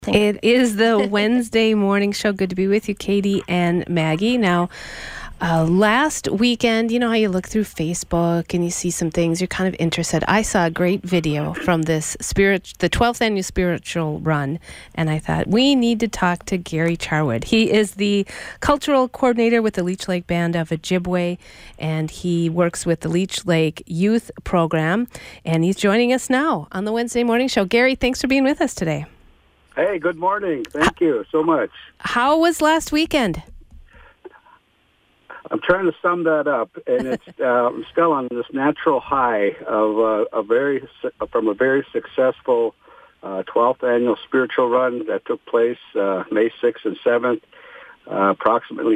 It is the Wednesday morning show. Good to be with you, Katie and Maggie. Now, last weekend, you know how you look through Facebook and you see some things, you're kind of interested. I saw a great video from the 12th annual spiritual run, and I thought, we need to talk to Gary Charwood. He is the cultural coordinator with the Leech Lake Band of Ojibwe, and he works with the Leech Lake Youth Program, and he's joining us now on the Wednesday morning show. Gary, thanks for being with us today. Hey, good morning. Thank you so much. How was last weekend? I'm trying to sum that up, and it's I'm still on this natural high of from a very successful 12th annual spiritual run that took place May 6th and 7th. Approximately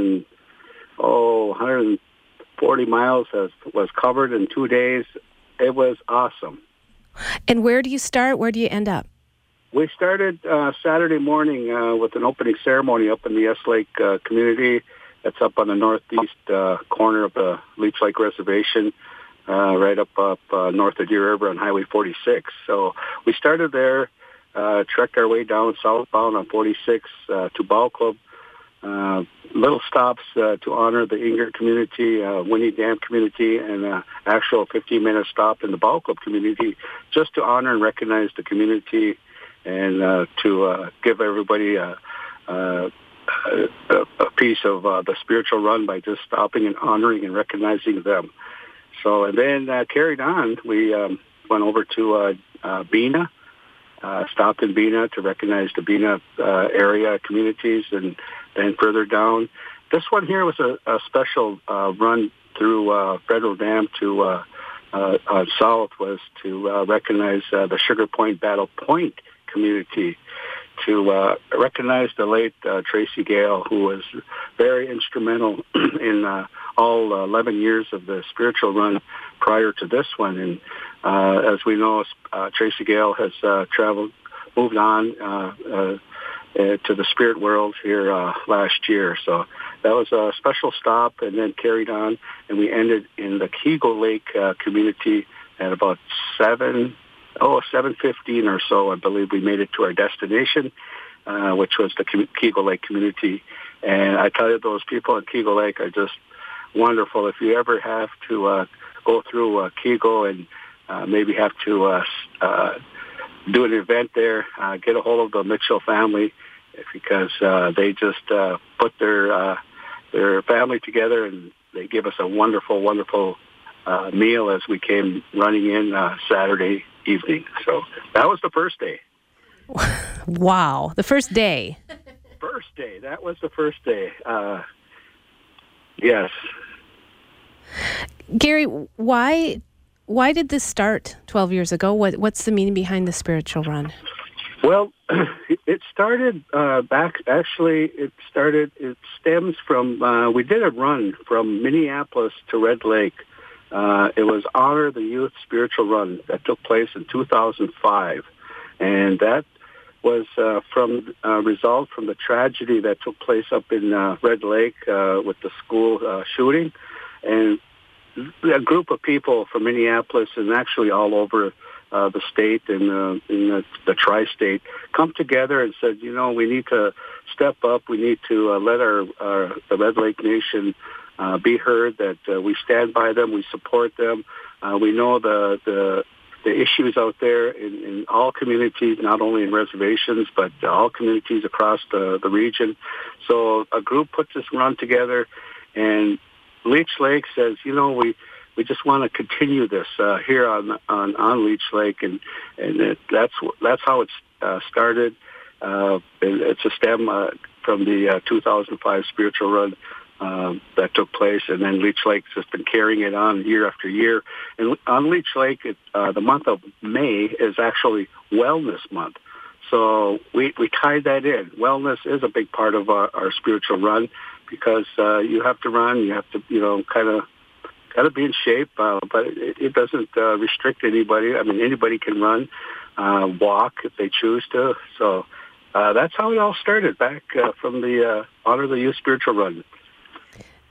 140 miles was covered in 2 days. It was awesome. And where do you start? Where do you end up? We started Saturday morning with an opening ceremony up in the S Lake community. That's up on the northeast corner of the Leech Lake Reservation, right up north of Deer River on Highway 46. So we started there, trekked our way down southbound on 46 to Ball Club. Little stops to honor the Inger community, Winnie Dam community, and actual 15-minute stop in the Ball Club community just to honor and recognize the community and to give everybody a piece of the spiritual run by just stopping and honoring and recognizing them. So, and then carried on, we went over to Bena, stopped in Bena to recognize the Bena area communities, and then further down. This one here was a special run through Federal Dam to south, was to recognize the Sugar Point Battle Point community, to recognize the late Tracy Gale, who was very instrumental in all 11 years of the spiritual run prior to this one. And as we know, Tracy Gale has moved on to the spirit world here last year. So that was a special stop, and then carried on, and we ended in the Kegel Lake community at about 7:15 or so. I believe we made it to our destination, which was the Kegel Lake community. And I tell you, those people at Kegel Lake are just wonderful. If you ever have to go through Kegel and maybe have to do an event there, get a hold of the Mitchell family, because they just put their family together, and they give us a wonderful, wonderful meal as we came running in Saturday evening. So that was the first day. Wow. The first day. First day. That was the first day. Yes. Gary, why did this start 12 years ago? What's the meaning behind the spiritual run? Well, it started it stems from, we did a run from Minneapolis to Red Lake. It was Honor the Youth Spiritual Run that took place in 2005. And that was result from the tragedy that took place up in Red Lake with the school shooting. And a group of people from Minneapolis and actually all over the state and in the tri-state come together and said, you know, we need to step up. We need to let the Red Lake Nation be heard, that we stand by them, we support them. We know the issues out there in all communities, not only in reservations, but all communities across the region. So a group puts this run together, and Leech Lake says, you know, we just want to continue this here on Leech Lake, and that's how it started. It's a stem from the 2005 spiritual run that took place, and then Leech Lake's just been carrying it on year after year. And on Leech Lake, the month of May is actually Wellness Month. So we tied that in. Wellness is a big part of our spiritual run, because you have to run, you have to, kind of be in shape, but it doesn't restrict anybody. I mean, anybody can run, walk if they choose to. So that's how it all started, back from the Honor the Youth Spiritual Run.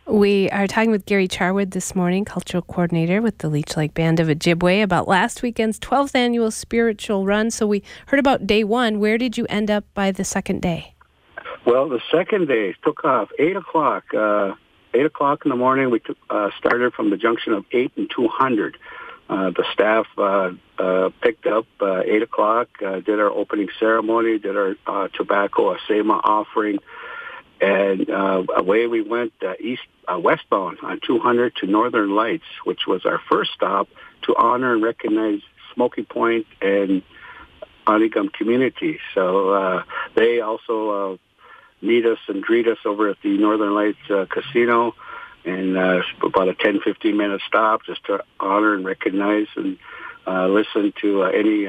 We are talking with Gary Charwood this morning, cultural coordinator with the Leech Lake Band of Ojibwe, about last weekend's 12th annual spiritual run. So we heard about day one. Where did you end up by the second day? Well, the second day took off 8 o'clock. 8 o'clock in the morning, we started from the junction of 8 and 200. The staff picked up 8 o'clock, did our opening ceremony, did our tobacco asema offering, and away we went westbound on 200 to Northern Lights, which was our first stop to honor and recognize Smoky Point and Anigam community. So they also meet us and greet us over at the Northern Lights Casino, and about a 10-15 minute stop just to honor and recognize and listen to any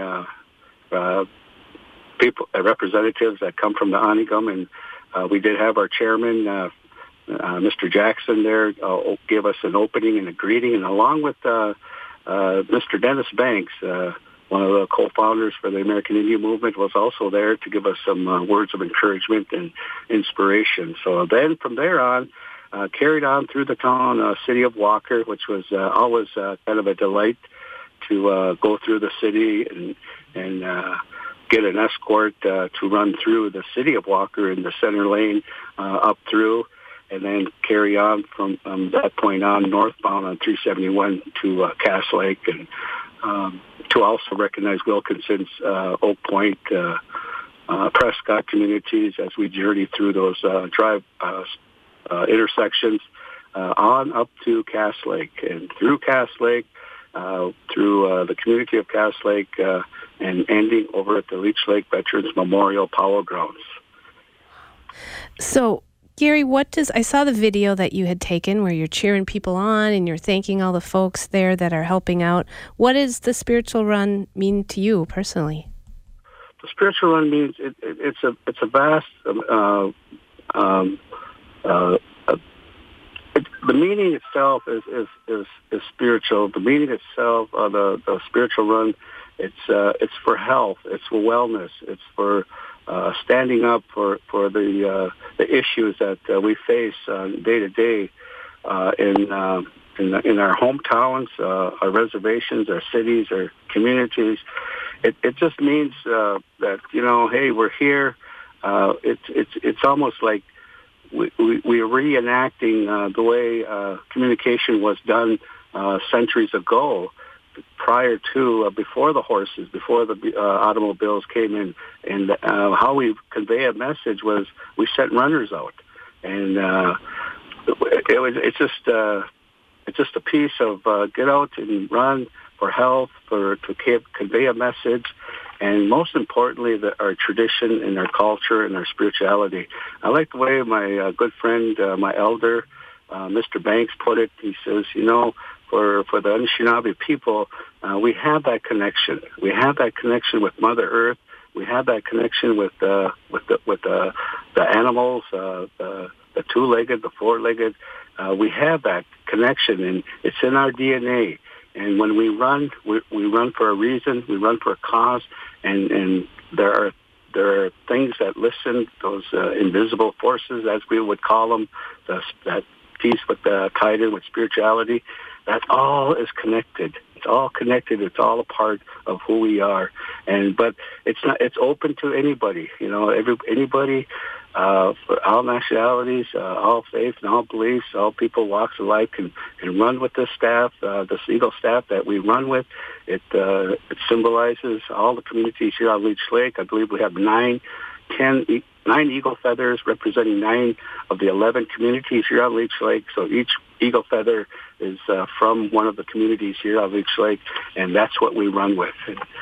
people, representatives that come from the Anigam. And we did have our chairman, Mr. Jackson, there give us an opening and a greeting, and along with Mr. Dennis Banks, one of the co-founders for the American Indian Movement, was also there to give us some words of encouragement and inspiration. So then from there on, carried on through the town, city of Walker, which was always kind of a delight to go through the city and get an escort to run through the city of Walker in the center lane up through, and then carry on from that point on northbound on 371 to Cass Lake, and to also recognize Wilkinson's, Oak Point, Prescott communities as we journey through those intersections on up to Cass Lake, and through Cass Lake, through the community of Cass Lake, and ending over at the Leech Lake Veterans Memorial Powell Grounds. So, Gary, I saw the video that you had taken where you're cheering people on and you're thanking all the folks there that are helping out. What does the spiritual run mean to you personally? The spiritual run means it's a vast. The meaning itself is spiritual. The meaning itself, the spiritual run, it's for health, it's for wellness, it's for standing up for the issues that we face day to day in our hometowns, our reservations, our cities, our communities. It just means that, hey, we're here. It's almost like we're reenacting the way communication was done centuries ago, prior to, before the horses, before the automobiles came in, and how we convey a message was we sent runners out, and it's just a piece of get out and run for health, to convey a message, and most importantly, our tradition and our culture and our spirituality. I like the way my good friend, my elder, Mr. Banks, put it. He says, for the Anishinaabe people, we have that connection. We have that connection with Mother Earth. We have that connection with the animals, the two-legged, the four-legged. We have that connection, and it's in our DNA. And when we run for a reason. We run for a cause, and there are things that listen, those invisible forces, as we would call them, that piece with tied in with spirituality. That all is connected. It's all connected. It's all a part of who we are. But it's not. It's open to anybody. Anybody, for all nationalities, all faiths, and all beliefs, all people, walks of life can run with this staff, this Eagle staff that we run with. It symbolizes all the communities here on Leech Lake. I believe we have 9 eagle feathers representing 9 of the 11 communities here on Leech Lake. So each eagle feather is from one of the communities here on Leech Lake, and that's what we run with.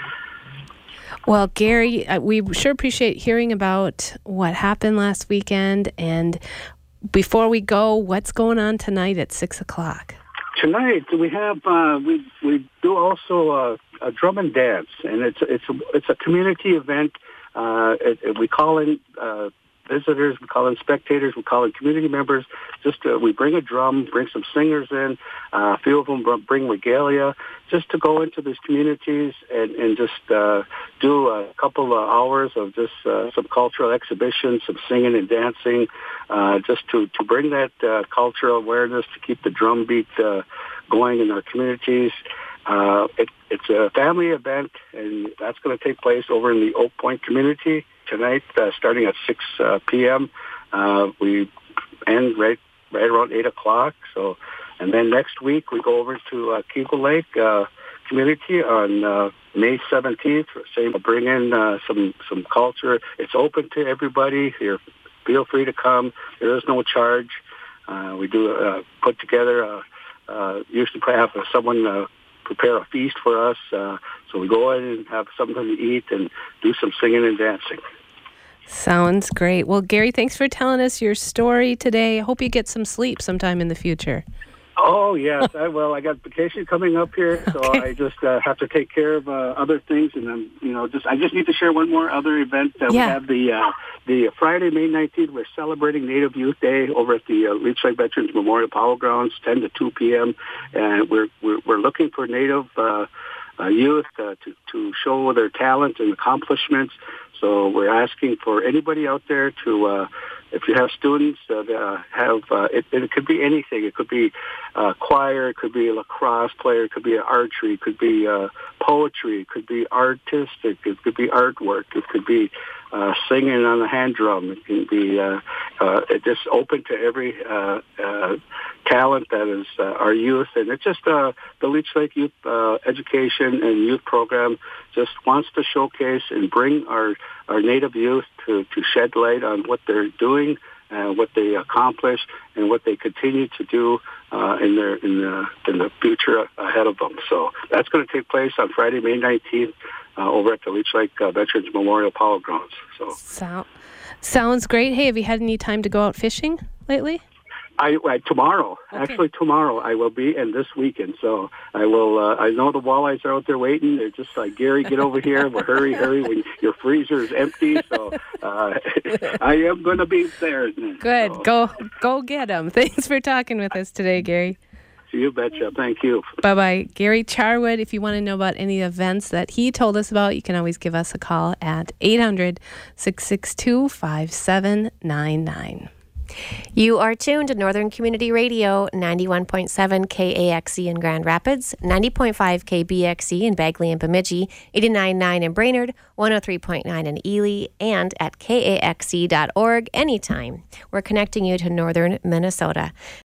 Well, Gary, we sure appreciate hearing about what happened last weekend. And before we go, what's going on tonight at 6 o'clock? Tonight we have we do also a drum and dance, and it's a community event. We call in visitors, we call them spectators, we call them community members. We bring a drum, bring some singers in. A few of them bring regalia, just to go into these communities and just do a couple of hours of just some cultural exhibitions, some singing and dancing, just to bring that cultural awareness, to keep the drum beat going in our communities. It's a family event, and that's going to take place over in the Oak Point community tonight, starting at 6 p.m. We end right around 8 o'clock. So, and then next week we go over to Keeble Lake community on May 17th. Same, bring in some culture. It's open to everybody. Feel free to come. There is no charge. We do put together. Usually have someone prepare a feast for us. So we go in and have something to eat and do some singing and dancing. Sounds great. Well, Gary, thanks for telling us your story today. I hope you get some sleep sometime in the future. Oh, yes. I got vacation coming up here, so Okay. I just have to take care of other things, and I just need to share one more other event. We have the Friday, May 19th. We're celebrating Native Youth Day over at the Leech Lake Veterans Memorial Power Grounds, 10 to 2 p.m. And we're looking for Native youth to show their talent and accomplishments. So we're asking for anybody out there to, if you have students that have, it could be anything. It could be choir, it could be a lacrosse player, it could be archery, it could be poetry, it could be artistic, it could be artwork, it could be singing on the hand drum. It can be it's just open to every talent that is our youth. And it's just the Leech Lake Youth Education and Youth Program just wants to showcase and bring our Native youth to shed light on what they're doing, what they accomplish, and what they continue to do in the future ahead of them. So that's going to take place on Friday, May 19th, over at the Leech Lake Veterans Memorial Power Grounds. So sounds great. Hey, have you had any time to go out fishing lately? Tomorrow, Okay. Actually tomorrow I will be, and this weekend. So I will. I know the walleyes are out there waiting. They're just like, Gary, get over here. Well, hurry! When your freezer is empty. So I am going to be there. Good. So. Go get them. Thanks for talking with us today, Gary. You betcha. Thank you. Bye-bye. Gary Charwood, if you want to know about any events that he told us about, you can always give us a call at 800-662-5799. You are tuned to Northern Community Radio, 91.7 KAXE in Grand Rapids, 90.5 KBXE in Bagley and Bemidji, 89.9 in Brainerd, 103.9 in Ely, and at kaxe.org anytime. We're connecting you to Northern Minnesota.